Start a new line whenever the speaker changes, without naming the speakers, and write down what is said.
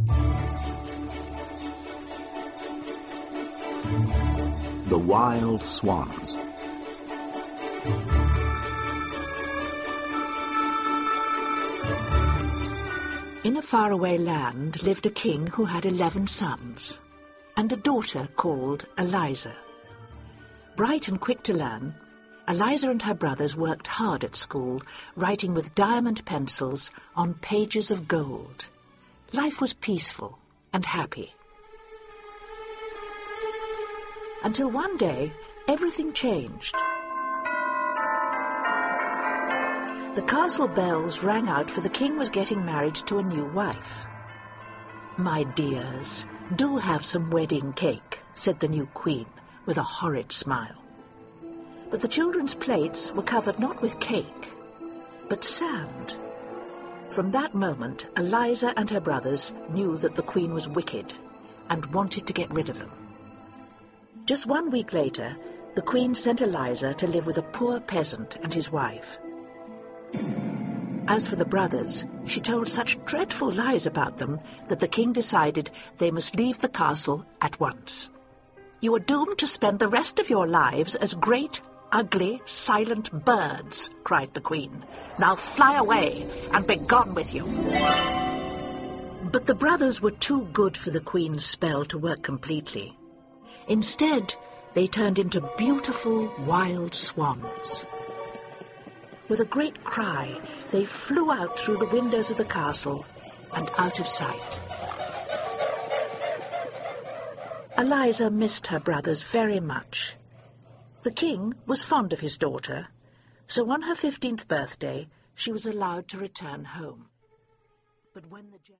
The Wild Swans.
In a faraway land lived a king who had 11 sons, and a daughter called Eliza. Bright and quick to learn, Eliza and her brothers worked hard at school, writing with diamond pencils on pages of gold. Life was peaceful and happy. Until one day, everything changed. The castle bells rang out, for the king was getting married to a new wife. "My dears, do have some wedding cake," said the new queen, with a horrid smile. But the children's plates were covered not with cake, but sand. From that moment, Eliza and her brothers knew that the queen was wicked and wanted to get rid of them. Just 1 week later, the queen sent Eliza to live with a poor peasant and his wife. As for the brothers, she told such dreadful lies about them that the king decided they must leave the castle at once. "You are doomed to spend the rest of your lives as great, ugly, silent birds," cried the queen. "Now fly away and be gone with you." But the brothers were too good for the queen's spell to work completely. Instead, they turned into beautiful wild swans. With a great cry, they flew out through the windows of the castle and out of sight. Eliza missed her brothers very much. The king was fond of his daughter, so on her 15th birthday she was allowed to return home. But when the